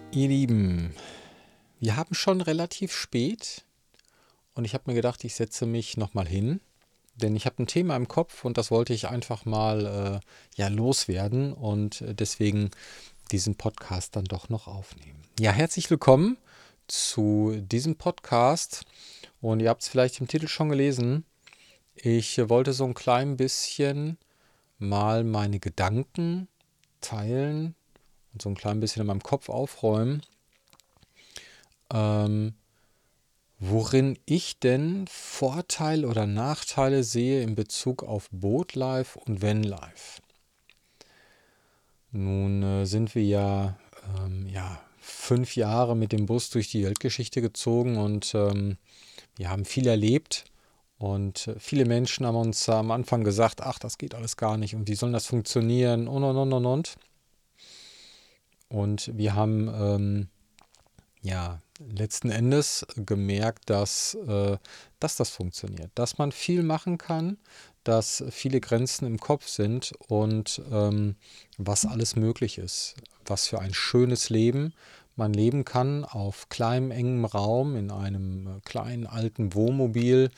Ihr Lieben, wir haben schon relativ spät und ich habe mir gedacht, ich setze mich nochmal hin, denn ich habe ein Thema im Kopf und das wollte ich einfach mal ja, loswerden und deswegen diesen Podcast dann doch noch aufnehmen. Ja, herzlich willkommen zu diesem Podcast und ihr habt es vielleicht im Titel schon gelesen. Ich wollte so ein klein bisschen mal meine Gedanken teilen und so ein klein bisschen in meinem Kopf aufräumen. Ähm, Worin ich denn Vorteile oder Nachteile sehe in Bezug auf Boatlife und Vanlife. Nun sind wir ja 5 Jahre mit dem Bus durch die Weltgeschichte gezogen und wir haben viel erlebt. Und viele Menschen haben uns am Anfang gesagt, ach, das geht alles gar nicht und wie soll das funktionieren und. Und wir haben ja, letzten Endes gemerkt, dass das funktioniert, dass man viel machen kann, dass viele Grenzen im Kopf sind und was alles möglich ist, was für ein schönes Leben man leben kann auf kleinem, engem Raum in einem kleinen, alten Wohnmobil,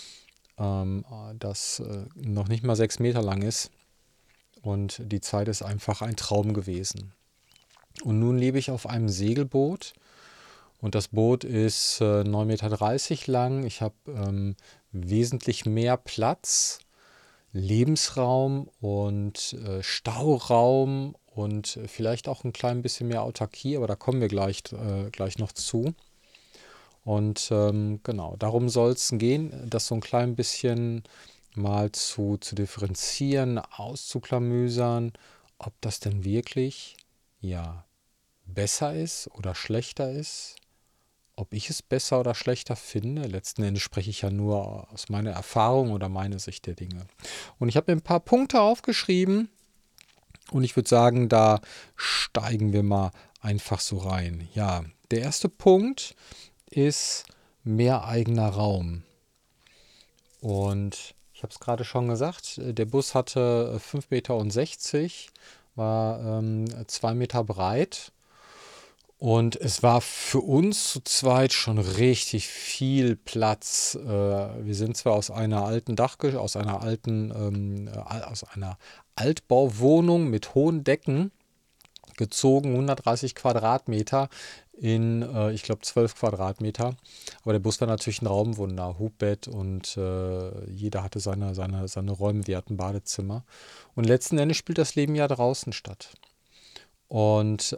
das noch nicht mal 6 Meter lang ist und die Zeit ist einfach ein Traum gewesen. Und nun lebe ich auf einem Segelboot. Und das Boot ist 9,30 Meter lang. Ich habe wesentlich mehr Platz, Lebensraum und Stauraum und vielleicht auch ein klein bisschen mehr Autarkie, aber da kommen wir gleich noch zu. Und genau, darum soll es gehen, das so ein klein bisschen mal zu differenzieren, auszuklamüsern, ob das denn wirklich ja besser ist oder schlechter ist, ob ich es besser oder schlechter finde. Letzten Endes spreche ich ja nur aus meiner Erfahrung oder meiner Sicht der Dinge. Und ich habe mir ein paar Punkte aufgeschrieben und ich würde sagen, da steigen wir mal einfach so rein. Ja, der erste Punkt ist mehr eigener Raum. Und ich habe es gerade schon gesagt, der Bus hatte 5,60 Meter, war 2 Meter breit. Und es war für uns zu zweit schon richtig viel Platz. Wir sind zwar aus einer Altbauwohnung mit hohen Decken gezogen, 130 Quadratmeter ich glaube, 12 Quadratmeter. Aber der Bus war natürlich ein Raumwunder, Hubbett und jeder hatte seine Räume. Wir hatten Badezimmer. Und letzten Endes spielt das Leben ja draußen statt. Und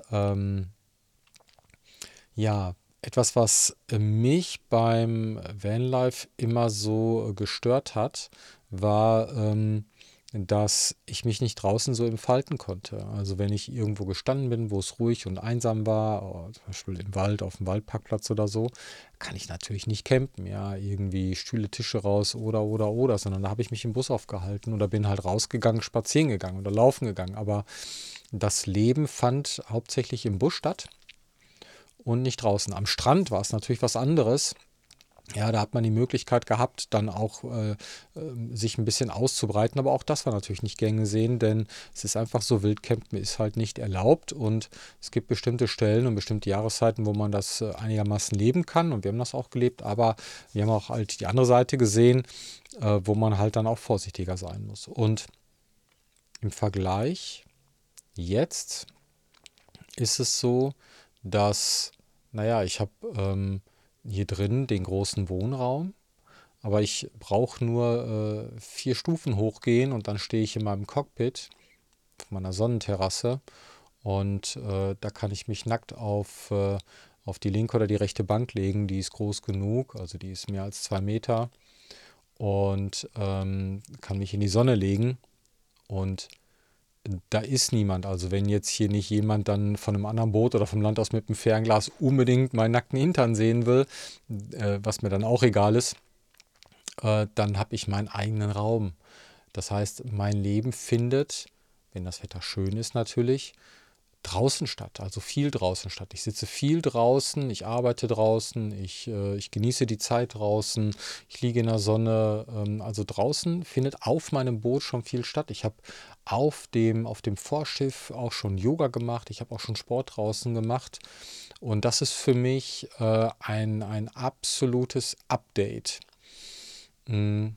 ja, etwas, was mich beim Vanlife immer so gestört hat, war, dass ich mich nicht draußen so entfalten konnte. Also wenn ich irgendwo gestanden bin, wo es ruhig und einsam war, zum Beispiel im Wald, auf dem Waldparkplatz oder so, kann ich natürlich nicht campen, ja, irgendwie Stühle, Tische raus oder, sondern da habe ich mich im Bus aufgehalten oder bin halt rausgegangen, spazieren gegangen oder laufen gegangen. Aber das Leben fand hauptsächlich im Bus statt und nicht draußen. Am Strand war es natürlich was anderes. Ja, da hat man die Möglichkeit gehabt, dann auch sich ein bisschen auszubreiten, aber auch das war natürlich nicht gern gesehen, denn es ist einfach so, Wildcampen ist halt nicht erlaubt und es gibt bestimmte Stellen und bestimmte Jahreszeiten, wo man das einigermaßen leben kann und wir haben das auch gelebt, aber wir haben auch halt die andere Seite gesehen, wo man halt dann auch vorsichtiger sein muss. Und im Vergleich jetzt ist es so, dass, naja, ich habe hier drin den großen Wohnraum, aber ich brauche nur 4 Stufen hochgehen und dann stehe ich in meinem Cockpit auf meiner Sonnenterrasse und da kann ich mich nackt auf die linke oder die rechte Bank legen. Die ist groß genug, also die ist mehr als 2 Meter und kann mich in die Sonne legen und da ist niemand. Also wenn jetzt hier nicht jemand dann von einem anderen Boot oder vom Land aus mit einem Fernglas unbedingt meinen nackten Hintern sehen will, was mir dann auch egal ist, dann habe ich meinen eigenen Raum. Das heißt, mein Leben findet, wenn das Wetter schön ist natürlich, draußen statt, also viel draußen statt. Ich sitze viel draußen, ich arbeite draußen, ich genieße die Zeit draußen, ich liege in der Sonne. Also draußen findet auf meinem Boot schon viel statt. Ich habe auf dem Vorschiff auch schon Yoga gemacht, ich habe auch schon Sport draußen gemacht. Und das ist für mich ein absolutes Update. Mm,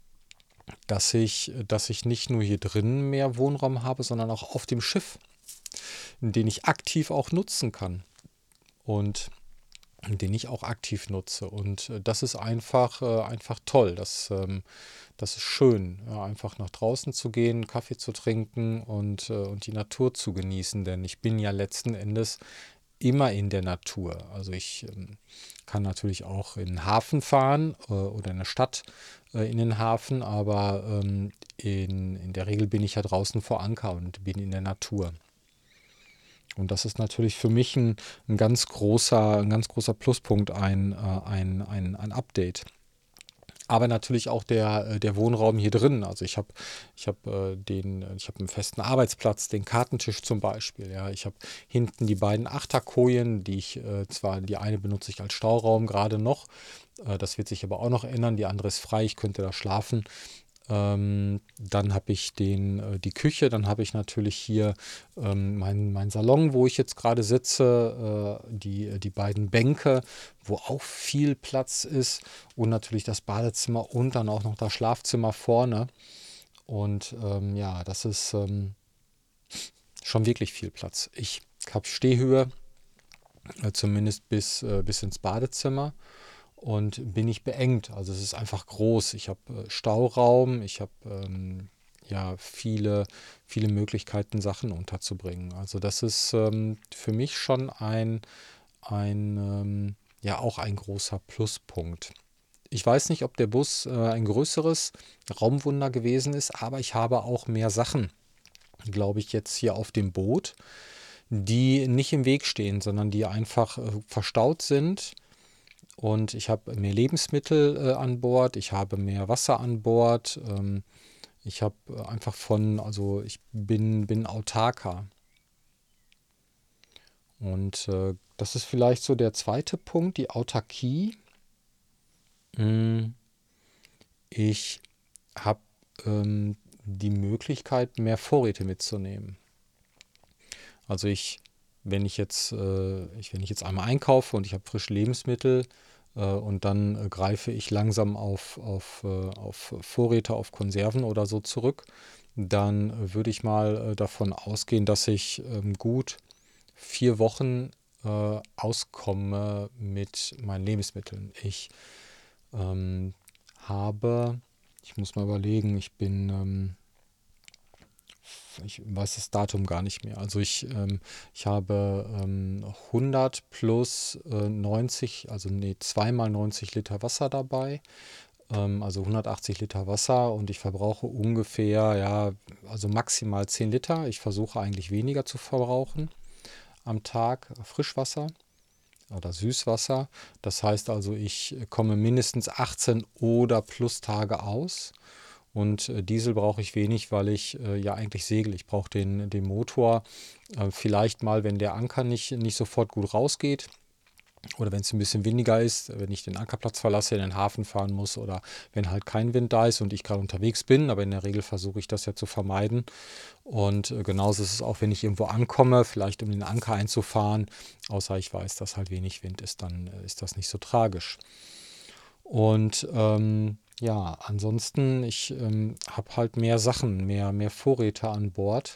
dass ich nicht nur hier drin mehr Wohnraum habe, sondern auch auf dem Schiff, den ich aktiv auch nutzen kann und den ich auch aktiv nutze. Und das ist einfach toll. Das ist schön, ja, einfach nach draußen zu gehen, Kaffee zu trinken und die Natur zu genießen. Denn ich bin ja letzten Endes immer in der Natur. Also ich kann natürlich auch in den Hafen fahren oder in der Stadt in den Hafen, aber in der Regel bin ich ja draußen vor Anker und bin in der Natur. Und das ist natürlich für mich ein ganz großer Pluspunkt, ein Update. Aber natürlich auch der Wohnraum hier drin. Also ich hab einen festen Arbeitsplatz, den Kartentisch zum Beispiel. Ja. Ich habe hinten die beiden Achterkojen, die ich zwar, die eine benutze ich als Stauraum gerade noch. Das wird sich aber auch noch ändern. Die andere ist frei, ich könnte da schlafen. Dann habe ich die Küche, dann habe ich natürlich hier mein Salon, wo ich jetzt gerade sitze, die beiden Bänke, wo auch viel Platz ist und natürlich das Badezimmer und dann auch noch das Schlafzimmer vorne. Und ja, das ist schon wirklich viel Platz. Ich habe Stehhöhe, zumindest bis ins Badezimmer und bin nicht beengt. Also es ist einfach groß. Ich habe Stauraum, ich habe ja viele Möglichkeiten, Sachen unterzubringen. Also das ist für mich schon ja auch ein großer Pluspunkt. Ich weiß nicht, ob der Bus ein größeres Raumwunder gewesen ist, aber ich habe auch mehr Sachen, glaube ich, jetzt hier auf dem Boot, die nicht im Weg stehen, sondern die einfach verstaut sind. Und ich habe mehr Lebensmittel an Bord, ich habe mehr Wasser an Bord. Ich habe also ich bin autarker. Und das ist vielleicht so der zweite Punkt, die Autarkie. Mm, Ich habe die Möglichkeit, mehr Vorräte mitzunehmen. Also wenn ich jetzt einmal einkaufe und ich habe frische Lebensmittel und dann greife ich langsam auf Vorräte, auf Konserven oder so zurück, dann würde ich mal davon ausgehen, dass ich gut 4 Wochen auskomme mit meinen Lebensmitteln. Ähm, habe, ich muss mal überlegen, ich weiß das Datum gar nicht mehr. Also ich habe 100 plus 90, also nee, zweimal 90 Liter Wasser dabei, also 180 Liter Wasser und ich verbrauche ungefähr, ja, also maximal 10 Liter. Ich versuche eigentlich weniger zu verbrauchen am Tag Frischwasser oder Süßwasser. Das heißt also, ich komme mindestens 18 oder plus Tage aus. Und Diesel brauche ich wenig, weil ich ja eigentlich segel. Ich brauche den Motor vielleicht mal, wenn der Anker nicht sofort gut rausgeht. Oder wenn es ein bisschen windiger ist, wenn ich den Ankerplatz verlasse, in den Hafen fahren muss oder wenn halt kein Wind da ist und ich gerade unterwegs bin. Aber in der Regel versuche ich das ja zu vermeiden. Und genauso ist es auch, wenn ich irgendwo ankomme, vielleicht um den Anker einzufahren. Außer ich weiß, dass halt wenig Wind ist, dann ist das nicht so tragisch. Und ja, ansonsten, ich habe halt mehr Sachen, mehr Vorräte an Bord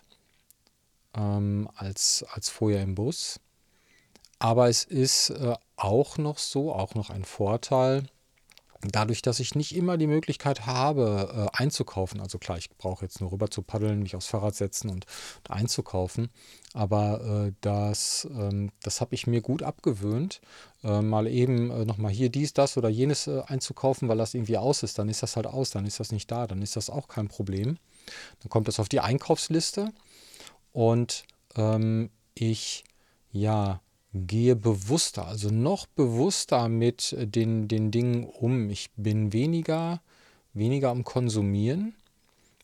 als vorher im Bus. Aber es ist auch noch so, auch noch ein Vorteil, dadurch, dass ich nicht immer die Möglichkeit habe, einzukaufen. Also klar, ich brauche jetzt nur rüber zu paddeln, mich aufs Fahrrad setzen und einzukaufen. Aber das habe ich mir gut abgewöhnt, mal eben nochmal hier dies, das oder jenes einzukaufen, weil das irgendwie aus ist. Dann ist das halt aus, dann ist das nicht da, dann ist das auch kein Problem. Dann kommt das auf die Einkaufsliste und ich, ja, gehe bewusster, also noch bewusster mit den Dingen um. Ich bin weniger am Konsumieren.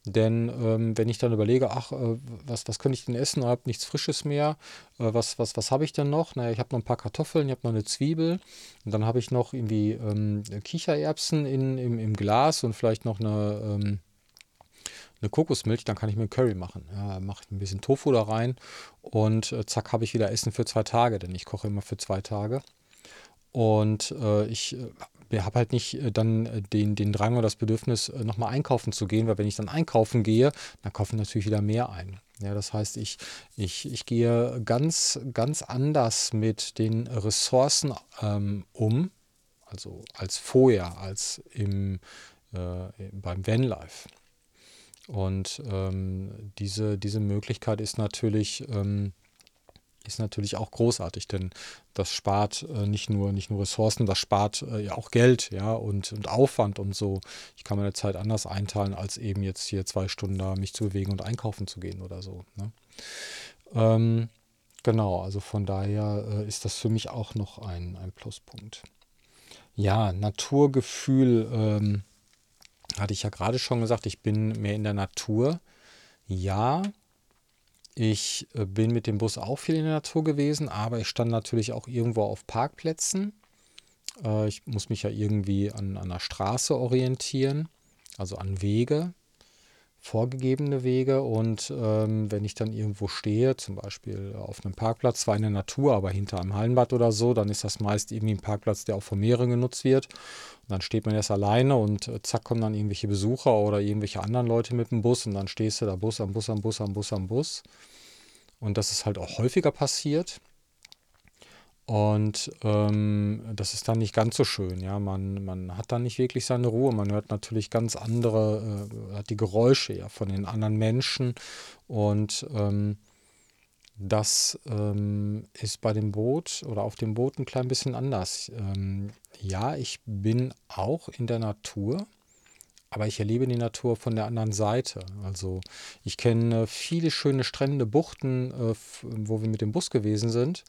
Denn wenn ich dann überlege, ach, was könnte ich denn essen? Ich habe nichts Frisches mehr. Was habe ich denn noch? Naja, ich habe noch ein paar Kartoffeln, ich habe noch eine Zwiebel. Und dann habe ich noch irgendwie Kichererbsen im Glas und vielleicht noch eine Kokosmilch. Dann kann ich mir einen Curry machen. Ja, mache ich ein bisschen Tofu da rein und zack, habe ich wieder Essen für 2 Tage. Denn ich koche immer für 2 Tage. Und ich habe halt nicht dann den Drang oder das Bedürfnis, nochmal einkaufen zu gehen, weil wenn ich dann einkaufen gehe, dann kaufe ich natürlich wieder mehr ein. Ja, das heißt, ich gehe ganz anders mit den Ressourcen um, also als vorher, als beim Vanlife. Und diese Möglichkeit ist natürlich auch großartig, denn das spart nicht nur Ressourcen, das spart ja auch Geld, ja, und Aufwand und so. Ich kann meine Zeit anders einteilen, als eben jetzt hier 2 Stunden da mich zu bewegen und einkaufen zu gehen oder so. Ne? Ähm, genau, also von daher ist das für mich auch noch ein Pluspunkt. Ja, Naturgefühl, hatte ich ja gerade schon gesagt, ich bin mehr in der Natur. Ja, ich bin mit dem Bus auch viel in der Natur gewesen, aber ich stand natürlich auch irgendwo auf Parkplätzen. Ich muss mich ja irgendwie an der Straße orientieren, also an Wege, vorgegebene Wege. Und wenn ich dann irgendwo stehe, zum Beispiel auf einem Parkplatz, zwar in der Natur, aber hinter einem Hallenbad oder so, dann ist das meist irgendwie ein Parkplatz, der auch von mehreren genutzt wird. Und dann steht man erst alleine und zack kommen dann irgendwelche Besucher oder irgendwelche anderen Leute mit dem Bus und dann stehst du da Bus am Bus am Bus am Bus am Bus. Und das ist halt auch häufiger passiert. Und das ist dann nicht ganz so schön. Ja, man hat dann nicht wirklich seine Ruhe. Man hört natürlich ganz andere, hat die Geräusche ja von den anderen Menschen. Und das ist bei dem Boot oder auf dem Boot ein klein bisschen anders. Ja, ich bin auch in der Natur. Aber ich erlebe die Natur von der anderen Seite. Also ich kenne viele schöne Strände, Buchten, wo wir mit dem Bus gewesen sind,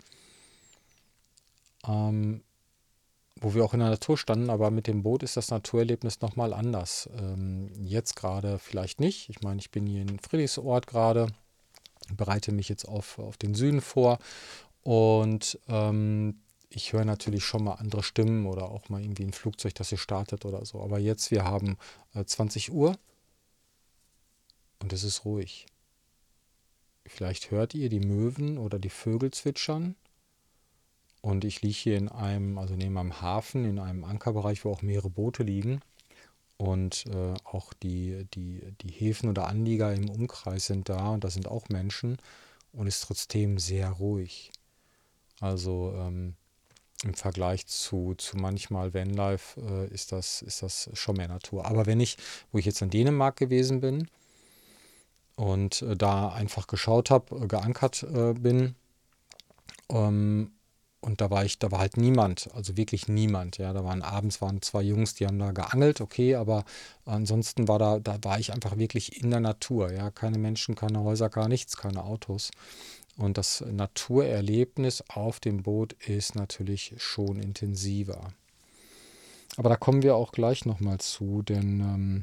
ähm, wo wir auch in der Natur standen, aber mit dem Boot ist das Naturerlebnis nochmal anders. Jetzt gerade vielleicht nicht. Ich meine, ich bin hier in Friedrichsort gerade, bereite mich jetzt auf den Süden vor und ich höre natürlich schon mal andere Stimmen oder auch mal irgendwie ein Flugzeug, das hier startet oder so. Aber jetzt, wir haben 20 Uhr und es ist ruhig. Vielleicht hört ihr die Möwen oder die Vögel zwitschern. Und ich liege hier also neben einem Hafen, in einem Ankerbereich, wo auch mehrere Boote liegen. Und auch die Häfen oder Anlieger im Umkreis sind da und da sind auch Menschen und ist trotzdem sehr ruhig. Also im Vergleich zu manchmal Vanlife ist das schon mehr Natur. Aber wo ich jetzt in Dänemark gewesen bin und da einfach geschaut habe, geankert bin, ähm, und da war halt niemand, also wirklich niemand. Ja, abends waren 2 Jungs, die haben da geangelt, okay, aber ansonsten da war ich einfach wirklich in der Natur. Ja, keine Menschen, keine Häuser, gar nichts, keine Autos. Und das Naturerlebnis auf dem Boot ist natürlich schon intensiver. Aber da kommen wir auch gleich nochmal zu, denn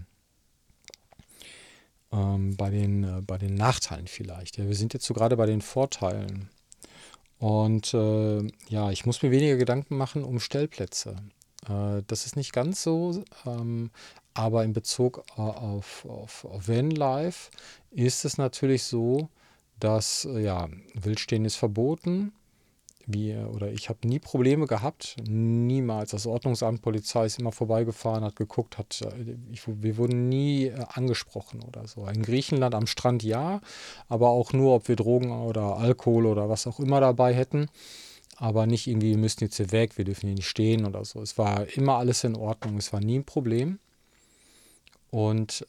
bei den Nachteilen vielleicht. Ja, wir sind jetzt so gerade bei den Vorteilen. Und ja, ich muss mir weniger Gedanken machen um Stellplätze. Das ist nicht ganz so, aber in Bezug auf Vanlife ist es natürlich so, dass ja, Wildstehen ist verboten. Oder ich habe nie Probleme gehabt, niemals. Das Ordnungsamt, Polizei ist immer vorbeigefahren, hat geguckt, wir wurden nie angesprochen oder so. In Griechenland am Strand ja, aber auch nur, ob wir Drogen oder Alkohol oder was auch immer dabei hätten. Aber nicht irgendwie, wir müssen jetzt hier weg, wir dürfen hier nicht stehen oder so. Es war immer alles in Ordnung, es war nie ein Problem. Und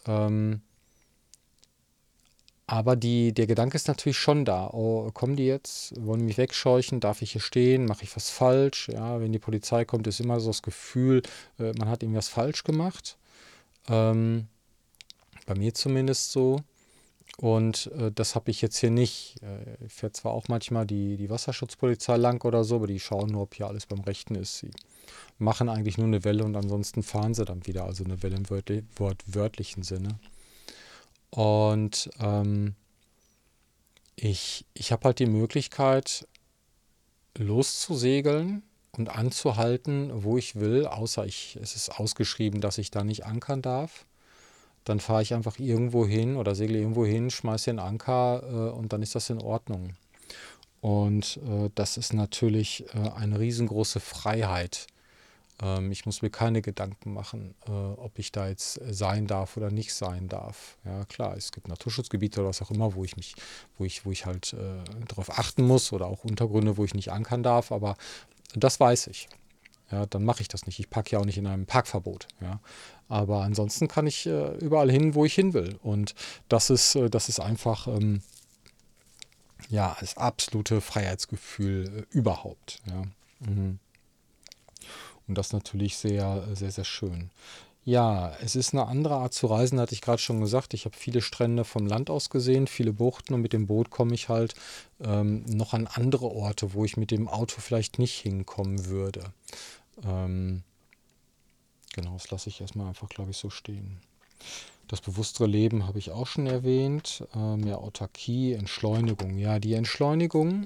aber der Gedanke ist natürlich schon da. Oh, kommen die jetzt? Wollen die mich wegscheuchen? Darf ich hier stehen? Mache ich was falsch? Ja, wenn die Polizei kommt, ist immer so das Gefühl, man hat irgendwas falsch gemacht. Ähm, bei mir zumindest so. Und das habe ich jetzt hier nicht. Ich fährt zwar auch manchmal die Wasserschutzpolizei lang oder so, aber die schauen nur, ob hier alles beim Rechten ist. Sie machen eigentlich nur eine Welle und ansonsten fahren sie dann wieder. Also eine Welle im wortwörtlichen Sinne. Und ich habe halt die Möglichkeit, loszusegeln und anzuhalten, wo ich will, außer es ist ausgeschrieben, dass ich da nicht ankern darf. Dann fahre ich einfach irgendwo hin oder segle irgendwo hin, schmeiße den Anker und dann ist das in Ordnung. Und das ist natürlich eine riesengroße Freiheit. Ich muss mir keine Gedanken machen, ob ich da jetzt sein darf oder nicht sein darf. Ja, klar, es gibt Naturschutzgebiete oder was auch immer, wo ich halt darauf achten muss oder auch Untergründe, wo ich nicht ankern darf, aber das weiß ich. Ja, dann mache ich das nicht. Ich parke ja auch nicht in einem Parkverbot. Ja. Aber ansonsten kann ich überall hin, wo ich hin will. Und das ist einfach ja, das absolute Freiheitsgefühl überhaupt. Ja. Mhm. Und das natürlich sehr, sehr, sehr schön. Ja, es ist eine andere Art zu reisen, hatte ich gerade schon gesagt. Ich habe viele Strände vom Land aus gesehen, viele Buchten und mit dem Boot komme ich halt noch an andere Orte, wo ich mit dem Auto vielleicht nicht hinkommen würde. Ähm, genau, das lasse ich erstmal einfach, glaube ich, so stehen. Das bewusstere Leben habe ich auch schon erwähnt. Ja, Autarkie, Entschleunigung. Ja, die Entschleunigung,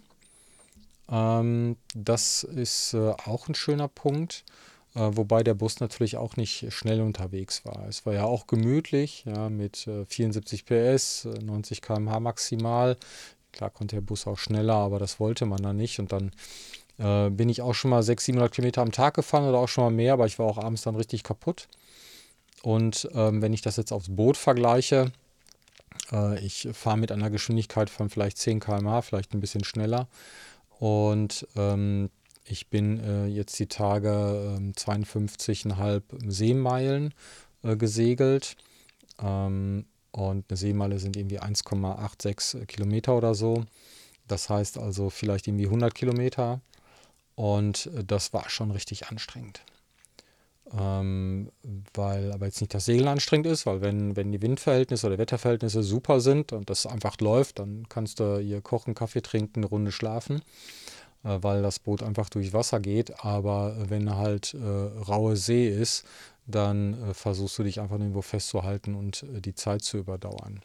das ist auch ein schöner Punkt. Wobei der Bus natürlich auch nicht schnell unterwegs war. Es war ja auch gemütlich, ja, mit 74 PS, 90 km/h maximal. Klar konnte der Bus auch schneller, aber das wollte man dann nicht. Und dann bin ich auch schon mal 600, 700 Kilometer am Tag gefahren oder auch schon mal mehr, aber ich war auch abends dann richtig kaputt. Und wenn ich das jetzt aufs Boot vergleiche, ich fahre mit einer Geschwindigkeit von vielleicht 10 km/h, vielleicht ein bisschen schneller. Und ich bin jetzt die Tage 52,5 Seemeilen gesegelt. Und eine Seemeile sind irgendwie 1,86 Kilometer oder so. Das heißt also vielleicht irgendwie 100 Kilometer. Und das war schon richtig anstrengend. Ähm, Weil aber jetzt nicht das Segeln anstrengend ist, weil wenn die Windverhältnisse oder Wetterverhältnisse super sind und das einfach läuft, dann kannst du hier kochen, Kaffee trinken, eine Runde schlafen, weil das Boot einfach durch Wasser geht. Aber wenn halt raue See ist, dann versuchst du dich einfach irgendwo festzuhalten und die Zeit zu überdauern.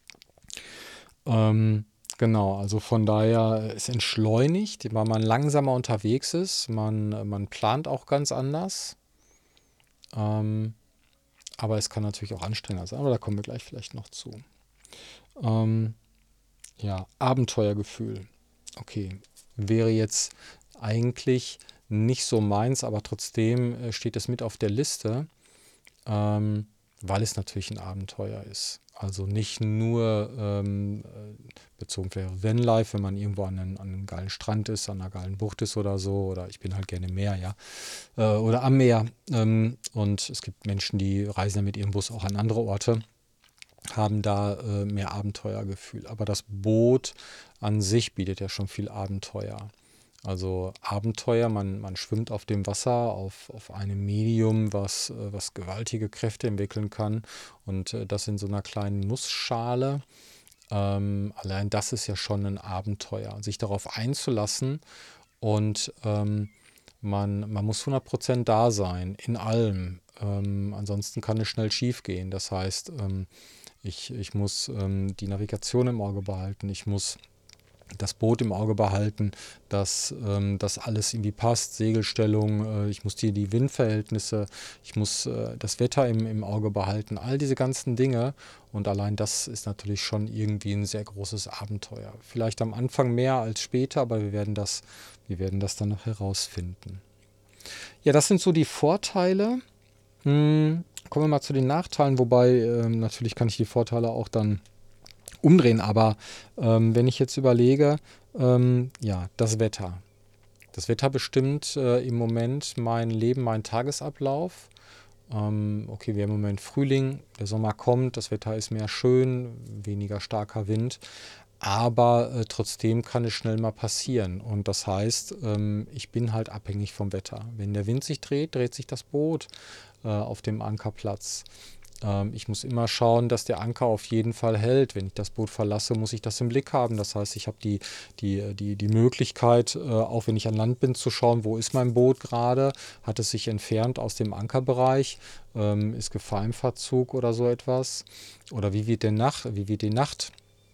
Ähm, genau, also von daher, es entschleunigt, weil man langsamer unterwegs ist. Man plant auch ganz anders. Ähm, aber es kann natürlich auch anstrengender sein, aber da kommen wir gleich vielleicht noch zu. Ähm, ja, Abenteuergefühl. Okay, wäre jetzt eigentlich nicht so meins, aber trotzdem steht es mit auf der Liste, ähm, weil es natürlich ein Abenteuer ist. Also nicht nur bezogen wäre Vanlife, wenn man irgendwo an einem geilen Strand ist, an einer geilen Bucht ist oder so, oder ich bin halt gerne im Meer, ja, oder am Meer. Und es gibt Menschen, die reisen ja mit ihrem Bus auch an andere Orte, haben da mehr Abenteuergefühl. Aber das Boot an sich bietet ja schon viel Abenteuer. Also Abenteuer, man schwimmt auf dem Wasser, auf einem Medium, was gewaltige Kräfte entwickeln kann. Und das in so einer kleinen Nussschale. Allein das ist ja schon ein Abenteuer. Sich darauf einzulassen und man muss 100% da sein, in allem. Ansonsten kann es schnell schief gehen. Das heißt, ich muss die Navigation im Auge behalten. Ich muss das Boot im Auge behalten, dass das alles irgendwie passt, Segelstellung, ich muss die Windverhältnisse, ich muss das Wetter im Auge behalten, all diese ganzen Dinge. Und allein das ist natürlich schon irgendwie ein sehr großes Abenteuer. Vielleicht am Anfang mehr als später, aber wir werden das dann noch herausfinden. Ja, das sind so die Vorteile. Kommen wir mal zu den Nachteilen, wobei natürlich kann ich die Vorteile auch dann umdrehen, aber wenn ich jetzt überlege, ja, das Wetter. Das Wetter bestimmt im Moment mein Leben, meinen Tagesablauf. Okay, wir haben im Moment Frühling, der Sommer kommt, das Wetter ist mehr schön, weniger starker Wind, aber trotzdem kann es schnell mal passieren. Und das heißt, ich bin halt abhängig vom Wetter. Wenn der Wind sich dreht, dreht sich das Boot auf dem Ankerplatz. Ich muss immer schauen, dass der Anker auf jeden Fall hält. Wenn ich das Boot verlasse, muss ich das im Blick haben. Das heißt, ich habe die Möglichkeit, auch wenn ich an Land bin, zu schauen, wo ist mein Boot gerade? Hat es sich entfernt aus dem Ankerbereich? Ist Gefahr im Verzug oder so etwas? Oder wie wird die Nacht?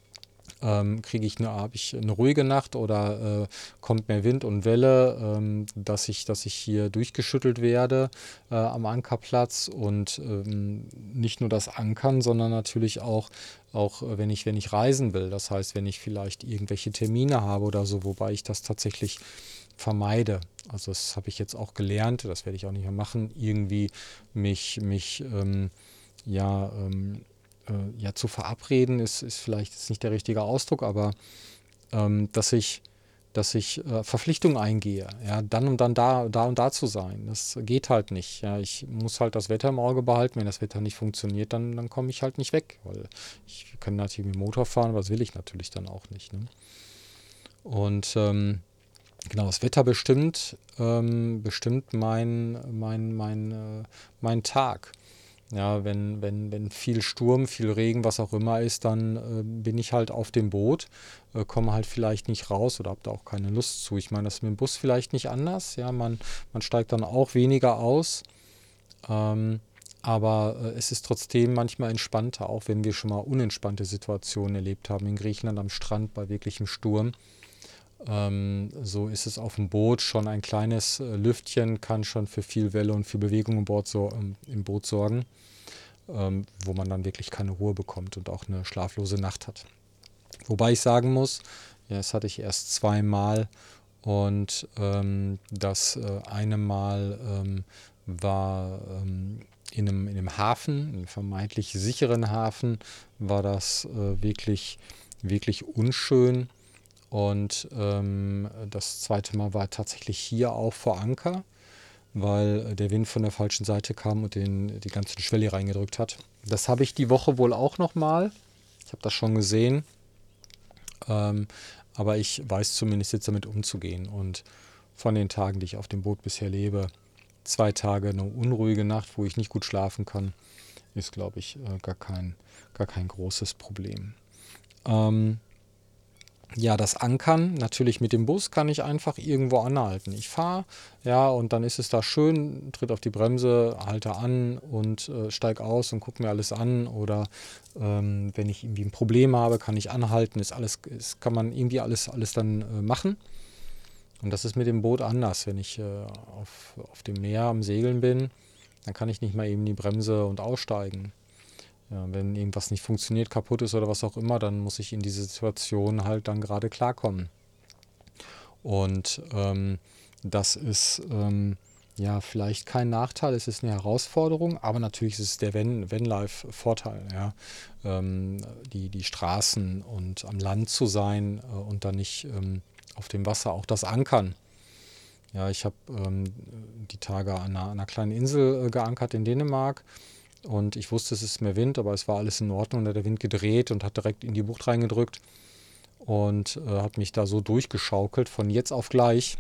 Habe ich eine ruhige Nacht oder kommt mehr Wind und Welle, dass ich hier durchgeschüttelt werde am Ankerplatz und nicht nur das Ankern, sondern natürlich auch wenn ich reisen will. Das heißt, wenn ich vielleicht irgendwelche Termine habe oder so, wobei ich das tatsächlich vermeide. Also das habe ich jetzt auch gelernt, das werde ich auch nicht mehr machen, irgendwie mich ja, ja, zu verabreden ist vielleicht jetzt nicht der richtige Ausdruck, aber dass ich Verpflichtungen eingehe, ja, dann und dann da und da zu sein. Das geht halt nicht. Ja. Ich muss halt das Wetter im Auge behalten. Wenn das Wetter nicht funktioniert, dann komme ich halt nicht weg. Weil ich kann natürlich mit dem Motor fahren, aber das will ich natürlich dann auch nicht. Ne? Und genau, das Wetter bestimmt mein Tag. Ja, wenn viel Sturm, viel Regen, was auch immer ist, dann bin ich halt auf dem Boot, komme halt vielleicht nicht raus oder habe da auch keine Lust zu. Ich meine, das ist mit dem Bus vielleicht nicht anders. Ja, man steigt dann auch weniger aus. Ähm, aber es ist trotzdem manchmal entspannter, auch wenn wir schon mal unentspannte Situationen erlebt haben in Griechenland am Strand bei wirklichem Sturm. So ist es auf dem Boot schon ein kleines Lüftchen, kann schon für viel Welle und viel Bewegung im Boot sorgen, wo man dann wirklich keine Ruhe bekommt und auch eine schlaflose Nacht hat. Wobei ich sagen muss, ja, das hatte ich erst zweimal und das eine Mal war in einem Hafen, einem vermeintlich sicheren Hafen, war das wirklich unschön. Und das zweite Mal war tatsächlich hier auch vor Anker, weil der Wind von der falschen Seite kam und die ganze Schwelle reingedrückt hat. Das habe ich die Woche wohl auch nochmal. Ich habe das schon gesehen. Ähm, aber ich weiß zumindest jetzt damit umzugehen. Und von den Tagen, die ich auf dem Boot bisher lebe, 2 Tage eine unruhige Nacht, wo ich nicht gut schlafen kann, ist, glaube ich, gar kein großes Problem. Ähm, Ja, das Ankern, natürlich mit dem Bus kann ich einfach irgendwo anhalten. Ich fahre, ja, und dann ist es da schön, tritt auf die Bremse, halte an und steig aus und gucke mir alles an. Oder wenn ich irgendwie ein Problem habe, kann ich anhalten. Kann man irgendwie alles dann machen. Und das ist mit dem Boot anders. Wenn ich auf dem Meer am Segeln bin, dann kann ich nicht mal eben die Bremse und aussteigen. Ja, wenn irgendwas nicht funktioniert, kaputt ist oder was auch immer, dann muss ich in diese Situation halt dann gerade klarkommen. Und das ist ja vielleicht kein Nachteil, es ist eine Herausforderung, aber natürlich ist es der Vanlife-Vorteil, ja. Die Straßen und am Land zu sein und dann nicht auf dem Wasser, auch das Ankern. Ja, ich habe die Tage an einer kleinen Insel geankert in Dänemark und ich wusste, es ist mehr Wind, aber es war alles in Ordnung. Und hat der Wind gedreht und hat direkt in die Bucht reingedrückt und hat mich da so durchgeschaukelt von jetzt auf gleich.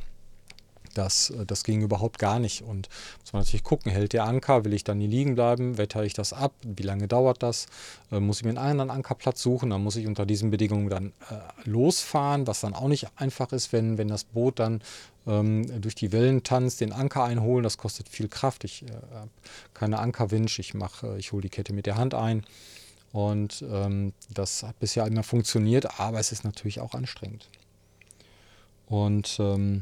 Das ging überhaupt gar nicht. Und muss man natürlich gucken, hält der Anker, will ich dann nie liegen bleiben, wettere ich das ab, wie lange dauert das, muss ich mir einen anderen Ankerplatz suchen, dann muss ich unter diesen Bedingungen dann losfahren, was dann auch nicht einfach ist, wenn das Boot dann durch die Wellen tanzt, den Anker einholen, das kostet viel Kraft. Ich habe keine Ankerwinch, ich hole die Kette mit der Hand ein und das hat bisher immer funktioniert, aber es ist natürlich auch anstrengend. Und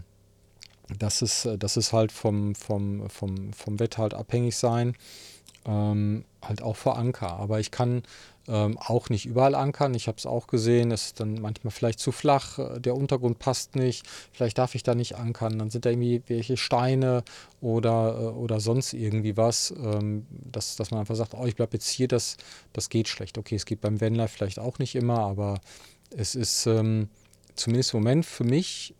das ist halt vom Wetter halt abhängig sein, halt auch vor Anker. Aber ich kann auch nicht überall ankern. Ich habe es auch gesehen, es ist dann manchmal vielleicht zu flach, der Untergrund passt nicht, vielleicht darf ich da nicht ankern. Dann sind da irgendwie welche Steine oder sonst irgendwie was, dass man einfach sagt, oh, ich bleibe jetzt hier, das geht schlecht. Okay, es geht beim Vanlife vielleicht auch nicht immer, aber es ist zumindest im Moment für mich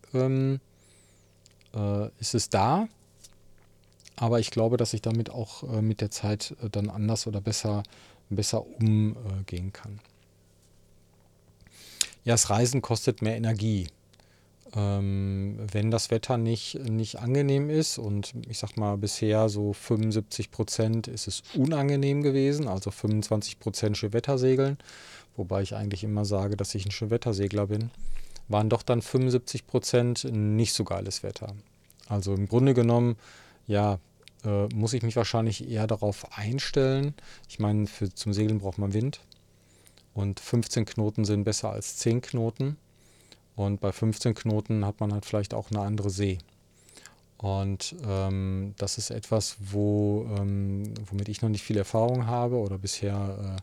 ist es da, aber ich glaube, dass ich damit auch mit der Zeit dann anders oder besser umgehen kann. Ja, das Reisen kostet mehr Energie. Wenn das Wetter nicht angenehm ist und ich sag mal bisher so 75% ist es unangenehm gewesen, also 25% Schönwettersegeln, wobei ich eigentlich immer sage, dass ich ein Schönwettersegler bin, waren doch dann 75% nicht so geiles Wetter. Also im Grunde genommen, ja, muss ich mich wahrscheinlich eher darauf einstellen. Ich meine, zum Segeln braucht man Wind und 15 Knoten sind besser als 10 Knoten. Und bei 15 Knoten hat man halt vielleicht auch eine andere See. Und das ist etwas, womit ich noch nicht viel Erfahrung habe oder bisher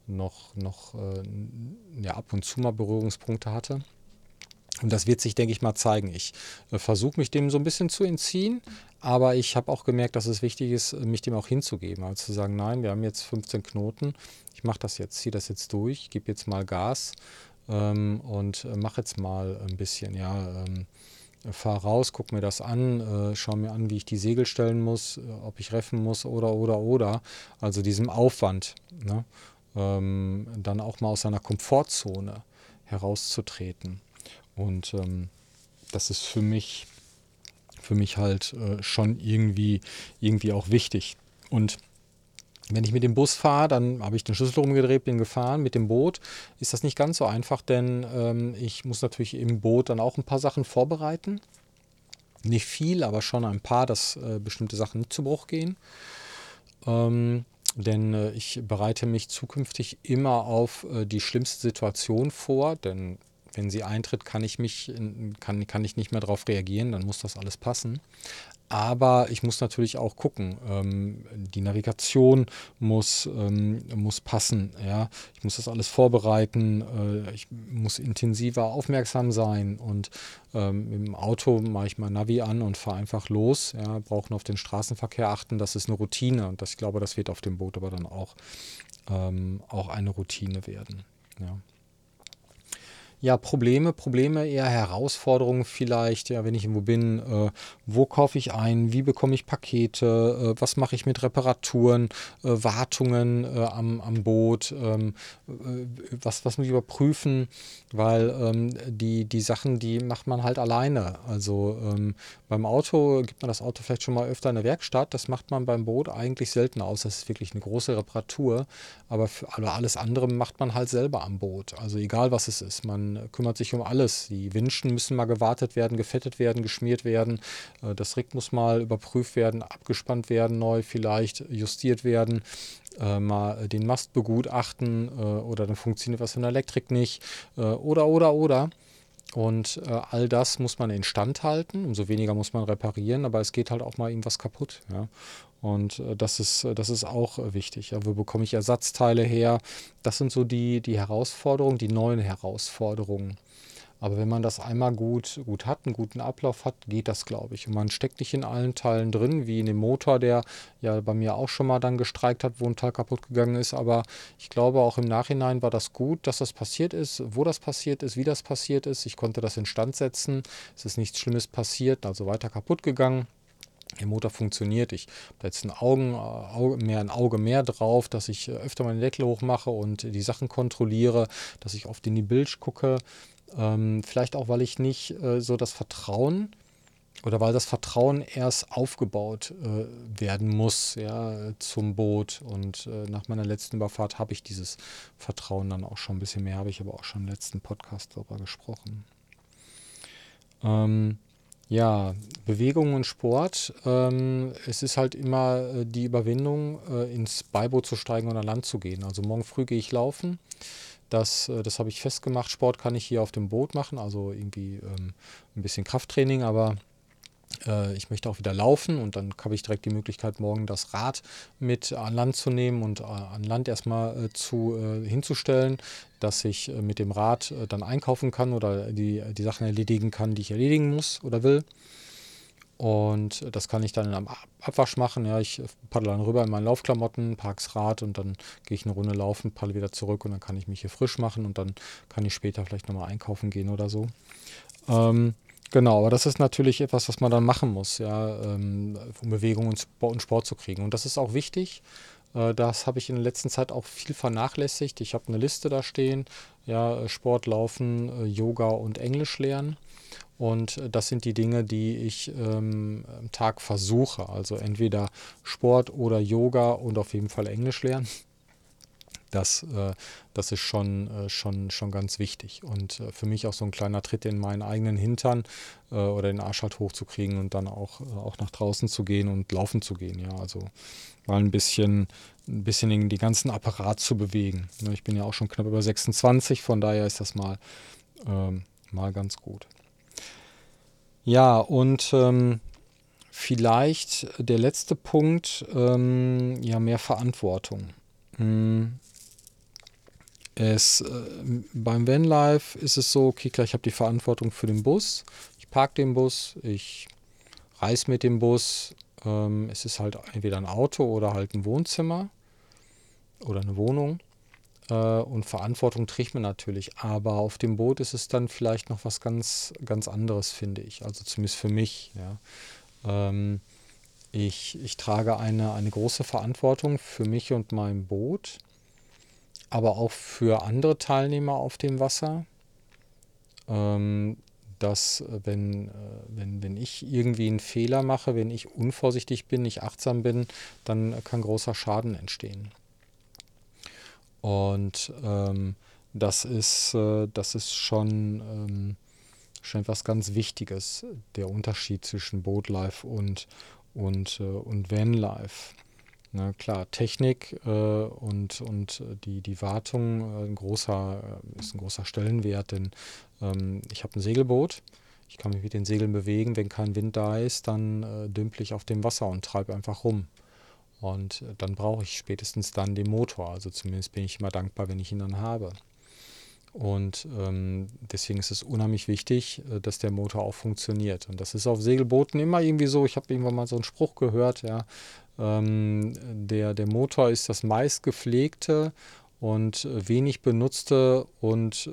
ja, ab und zu mal Berührungspunkte hatte. Und das wird sich, denke ich mal, zeigen. Ich versuche mich dem so ein bisschen zu entziehen, aber ich habe auch gemerkt, dass es wichtig ist, mich dem auch hinzugeben. Also zu sagen, nein, wir haben jetzt 15 Knoten, ich mache das jetzt, ziehe das jetzt durch, gebe jetzt mal Gas und mache jetzt mal ein bisschen, ja. Fahr raus, guck mir das an, schau mir an, wie ich die Segel stellen muss, ob ich reffen muss oder. Also diesem Aufwand, ne? Dann auch mal aus seiner Komfortzone herauszutreten. Und das ist für mich halt schon irgendwie auch wichtig. Und wenn ich mit dem Bus fahre, dann habe ich den Schlüssel rumgedreht, bin gefahren. Mit dem Boot ist das nicht ganz so einfach, denn ich muss natürlich im Boot dann auch ein paar Sachen vorbereiten. Nicht viel, aber schon ein paar, dass bestimmte Sachen nicht zu Bruch gehen. Denn ich bereite mich zukünftig immer auf die schlimmste Situation vor, denn wenn sie eintritt, kann ich nicht mehr darauf reagieren, dann muss das alles passen. Aber ich muss natürlich auch gucken. Die Navigation muss passen. Ja? Ich muss das alles vorbereiten. Ich muss intensiver aufmerksam sein. Und im Auto mache ich mein Navi an und fahre einfach los. Ja? Brauche nur auf den Straßenverkehr achten. Das ist eine Routine. Und ich glaube, das wird auf dem Boot aber dann auch eine Routine werden. Ja. Ja, Probleme, eher Herausforderungen vielleicht, ja, wenn ich irgendwo bin, wo kaufe ich ein, wie bekomme ich Pakete, was mache ich mit Reparaturen, Wartungen am Boot, was muss ich überprüfen, weil die Sachen, die macht man halt alleine. Also beim Auto gibt man das Auto vielleicht schon mal öfter in der Werkstatt, das macht man beim Boot eigentlich selten aus, das ist wirklich eine große Reparatur, aber alles andere macht man halt selber am Boot, also egal was es ist, man kümmert sich um alles. Die Winschen müssen mal gewartet werden, gefettet werden, geschmiert werden. Das Rig muss mal überprüft werden, abgespannt werden, neu vielleicht justiert werden. Mal den Mast begutachten oder dann funktioniert was in der Elektrik nicht oder. Und all das muss man instand halten, umso weniger muss man reparieren, aber es geht halt auch mal irgendwas kaputt. Ja? Und das ist auch wichtig. Ja? Wo bekomme ich Ersatzteile her? Das sind so die Herausforderungen, die neuen Herausforderungen. Aber wenn man das einmal gut hat, einen guten Ablauf hat, geht das, glaube ich. Und man steckt nicht in allen Teilen drin, wie in dem Motor, der ja bei mir auch schon mal dann gestreikt hat, wo ein Teil kaputt gegangen ist. Aber ich glaube, auch im Nachhinein war das gut, dass das passiert ist, wo das passiert ist, wie das passiert ist. Ich konnte das instand setzen. Es ist nichts Schlimmes passiert, also weiter kaputt gegangen. Der Motor funktioniert. Ich habe jetzt ein Auge mehr drauf, dass ich öfter meine Deckel hochmache und die Sachen kontrolliere, dass ich oft in die Bilge gucke. Vielleicht auch, weil ich nicht so das Vertrauen oder weil das Vertrauen erst aufgebaut werden muss, ja, zum Boot. Und nach meiner letzten Überfahrt habe ich dieses Vertrauen dann auch schon ein bisschen mehr, habe ich aber auch schon im letzten Podcast darüber gesprochen. Ja, Bewegung und Sport. Es ist halt immer die Überwindung, ins Beiboot zu steigen und an Land zu gehen. Also morgen früh gehe ich laufen. Das habe ich festgemacht. Sport kann ich hier auf dem Boot machen, also irgendwie ein bisschen Krafttraining, aber ich möchte auch wieder laufen und dann habe ich direkt die Möglichkeit, morgen das Rad mit an Land zu nehmen und an Land erstmal hinzustellen, dass ich mit dem Rad dann einkaufen kann oder die Sachen erledigen kann, die ich erledigen muss oder will. Und das kann ich dann am Abwasch machen. Ja, ich paddle dann rüber in meinen Laufklamotten, park's Rad und dann gehe ich eine Runde laufen, paddle wieder zurück und dann kann ich mich hier frisch machen und dann kann ich später vielleicht nochmal einkaufen gehen oder so. Ähm, genau, aber das ist natürlich etwas, was man dann machen muss, ja, um Bewegung und Sport zu kriegen. Und das ist auch wichtig. Das habe ich in der letzten Zeit auch viel vernachlässigt. Ich habe eine Liste da stehen, ja, Sport, Laufen, Yoga und Englisch lernen. Und das sind die Dinge, die ich am Tag versuche. Also entweder Sport oder Yoga und auf jeden Fall Englisch lernen. Das ist schon ganz wichtig. Und für mich auch so ein kleiner Tritt in meinen eigenen Hintern oder den Arsch halt hochzukriegen und dann auch nach draußen zu gehen und laufen zu gehen. Ja, also mal ein bisschen den ganzen Apparat zu bewegen. Ne, ich bin ja auch schon knapp über 26, von daher ist das mal ganz gut. Ja, und vielleicht der letzte Punkt, ja, mehr Verantwortung. Hm, beim Vanlife ist es so, okay, klar, ich habe die Verantwortung für den Bus. Ich parke den Bus, ich reise mit dem Bus. Es ist halt entweder ein Auto oder halt ein Wohnzimmer oder eine Wohnung. Und Verantwortung trägt man natürlich. Aber auf dem Boot ist es dann vielleicht noch was ganz, ganz anderes, finde ich. Also zumindest für mich. Ja. Ähm, ich trage eine große Verantwortung für mich und mein Boot, aber auch für andere Teilnehmer auf dem Wasser. ähm, Dass, wenn ich irgendwie einen Fehler mache, wenn ich unvorsichtig bin, nicht achtsam bin, dann kann großer Schaden entstehen. Und das ist schon etwas ganz Wichtiges, der Unterschied zwischen Boatlife und Vanlife. Na klar, Technik und die Wartung ist ein großer Stellenwert, denn ich habe ein Segelboot. Ich kann mich mit den Segeln bewegen. Wenn kein Wind da ist, dann dümpel ich auf dem Wasser und treibe einfach rum. Und dann brauche ich spätestens dann den Motor. Also zumindest bin ich immer dankbar, wenn ich ihn dann habe. Und deswegen ist es unheimlich wichtig, dass der Motor auch funktioniert. Und das ist auf Segelbooten immer irgendwie so. Ich habe irgendwann mal so einen Spruch gehört, ja. Der Motor ist das meist gepflegte und wenig benutzte und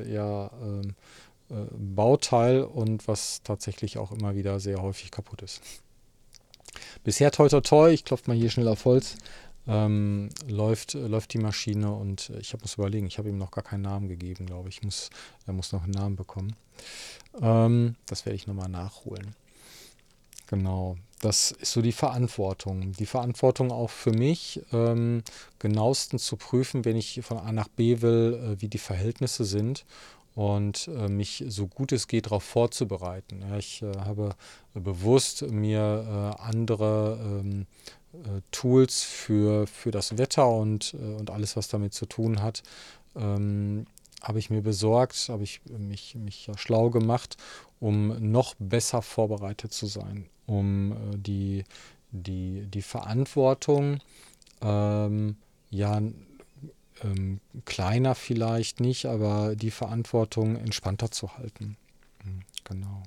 Bauteil und was tatsächlich auch immer wieder sehr häufig kaputt ist. Bisher toi toi toi, ich klopfe mal hier schnell auf Holz, läuft die Maschine und ich muss überlegen, ich habe ihm noch gar keinen Namen gegeben, glaube ich. Er muss noch einen Namen bekommen. Das werde ich nochmal nachholen. Genau, das ist so die Verantwortung. Die Verantwortung auch für mich, genauestens zu prüfen, wenn ich von A nach B will, wie die Verhältnisse sind und mich so gut es geht darauf vorzubereiten. Ja, ich habe bewusst mir andere Tools für das Wetter und alles, was damit zu tun hat, habe ich mir besorgt, habe ich mich ja schlau gemacht, um noch besser vorbereitet zu sein, um die Verantwortung, ähm, ja, kleiner vielleicht nicht, aber die Verantwortung entspannter zu halten. Genau.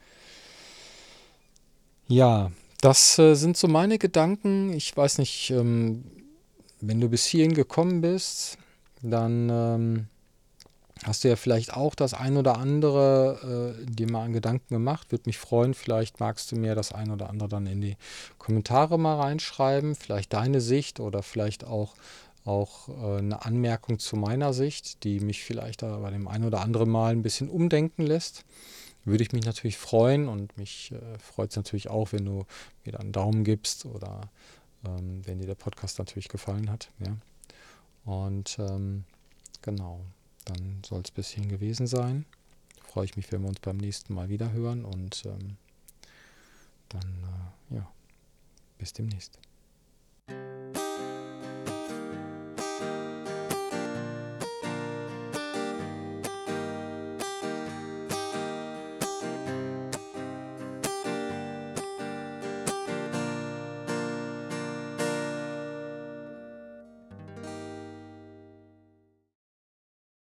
Ja, das sind so meine Gedanken. Ich weiß nicht, wenn du bis hierhin gekommen bist, dann hast du ja vielleicht auch das ein oder andere dir mal an Gedanken gemacht. Würde mich freuen. Vielleicht magst du mir das ein oder andere dann in die Kommentare mal reinschreiben. Vielleicht deine Sicht oder vielleicht auch eine Anmerkung zu meiner Sicht, die mich vielleicht da bei dem ein oder anderen Mal ein bisschen umdenken lässt. Würde ich mich natürlich freuen und mich freut es natürlich auch, wenn du mir dann einen Daumen gibst oder wenn dir der Podcast natürlich gefallen hat. Ja. Und genau, dann soll es bis hierhin gewesen sein. Freue ich mich, wenn wir uns beim nächsten Mal wieder hören und dann, ja, bis demnächst.